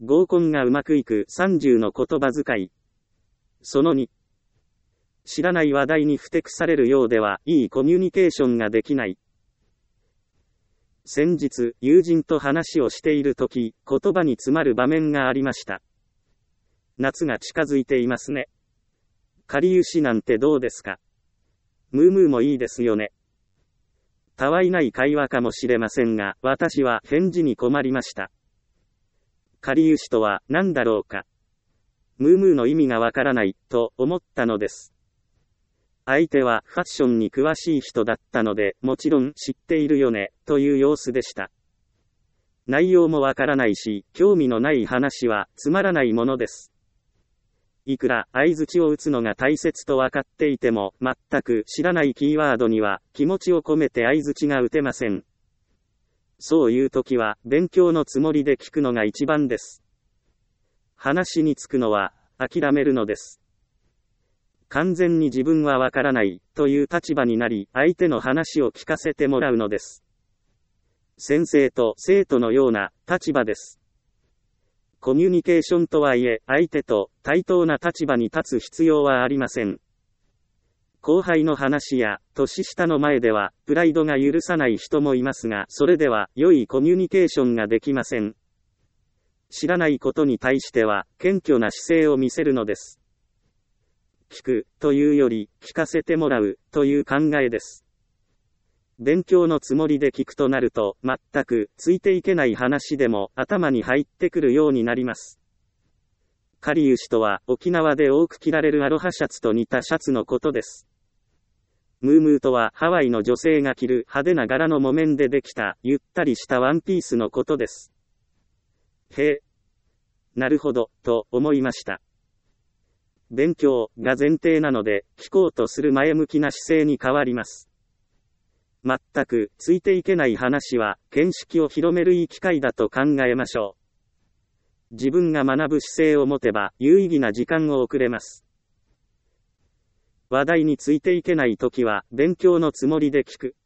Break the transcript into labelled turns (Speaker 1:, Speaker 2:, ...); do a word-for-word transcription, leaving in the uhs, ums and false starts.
Speaker 1: 合コンがうまくいくさんじゅうの言葉遣い。そのに。知らない話題にふてくされるようでは、いいコミュニケーションができない。先日、友人と話をしているとき、言葉に詰まる場面がありました。夏が近づいていますね。かりゆしなんてどうですか？ムームーもいいですよね。たわいない会話かもしれませんが、私は返事に困りました。かりゆしとは何だろうか。ムームーの意味がわからない、と思ったのです。相手はファッションに詳しい人だったので、もちろん知っているよね、という様子でした。内容もわからないし、興味のない話はつまらないものです。いくら相槌を打つのが大切と分かっていても、全く知らないキーワードには気持ちを込めて相槌が打てません。そういう時は勉強のつもりで聞くのが一番です。話につくのは諦めるのです。完全に自分はわからないという立場になり、相手の話を聞かせてもらうのです。先生と生徒のような立場です。コミュニケーションとはいえ、相手と対等な立場に立つ必要はありません。後輩の話や年下の前ではプライドが許さない人もいますが、それでは良いコミュニケーションができません。知らないことに対しては謙虚な姿勢を見せるのです。聞くというより聞かせてもらうという考えです。勉強のつもりで聞くとなると、全くついていけない話でも頭に入ってくるようになります。かりゆしとは沖縄で多く着られるアロハシャツと似たシャツのことです。ムームーとはハワイの女性が着る派手な柄の木綿でできたゆったりしたワンピースのことです。へえ、なるほど、と思いました。勉強が前提なので、聞こうとする前向きな姿勢に変わります。全くついていけない話は、見識を広めるいい機会だと考えましょう。自分が学ぶ姿勢を持てば、有意義な時間を送れます。話題についていけないときは、勉強のつもりで聞く。